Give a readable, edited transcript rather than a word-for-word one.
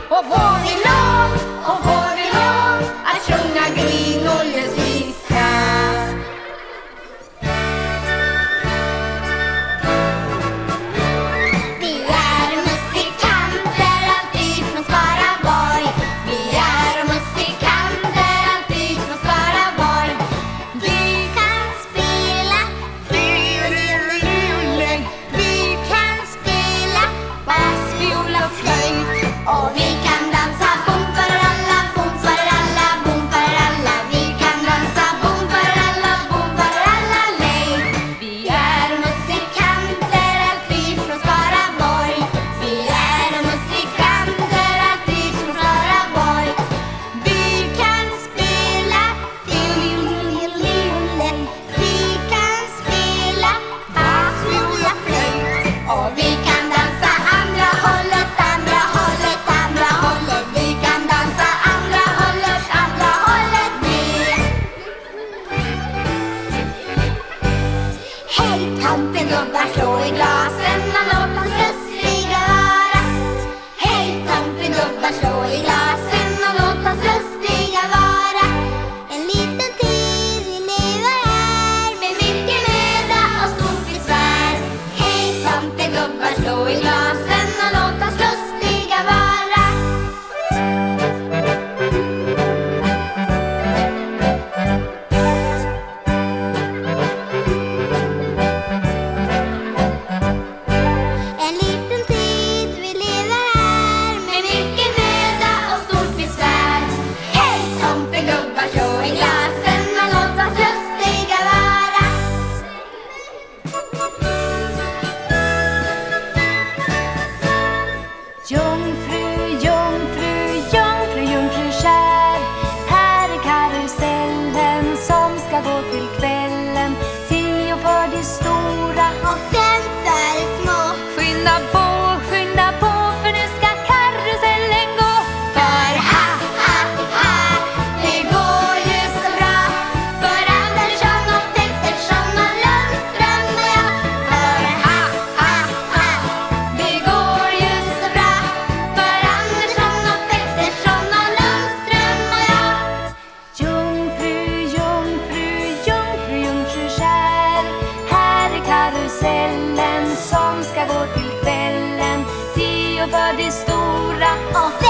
Och får vi lov att sjunga Grynullens visa. Vi är musikanter alltid från Skaraborg. Vi är musikanter alltid från Skaraborg. Vi kan spela fiol, vi kan spela bas, viola och flöjt. Och vi kan dansa bom för alla, bom för alla, bom för alla. Vi kan dansa bom för alla, bom för alla, lej. Vi är musikanter alltid från Skaraborg. Vi är musikanter alltid från Skaraborg. Vi kan spela fiol, vi kan spela bas, viola, flöjt. Och vi kan dansa andra hållet, andra hållet, andra hållet. Vi kan dansa andra hållet med. Hej tomtegubbar, slå i glasen och låt oss lustiga vara. Hej tomtegubbar, slå i glasen och låt oss lustiga vara. En liten tid vi lever här med mycket möda och stort besvär. Hej tomtegubbar, slå i glasen och låt oss lustiga vara. En liten tid vi lever här med mycket möda och stort besvär. Hej tomtegubbar, slå i glasen och låt oss lustiga vara. Jungfru, jungfru, jungfru, jungfrukär. Här är karusellen som ska gå till kvällen. 10 för de stora. Och 5 för de små. Skynda på, för nu ska karusellen gå. För ha, det går ju så bra. För Andersson och Pettersson och Lundström och jag. För ha, det går ju så bra. För Andersson och Pettersson och Lundström och jag. Jungfru, jungfru, jungfru, jungfrukär. Här är karusellen som ska gå till kvällen. 10 för de stora. Och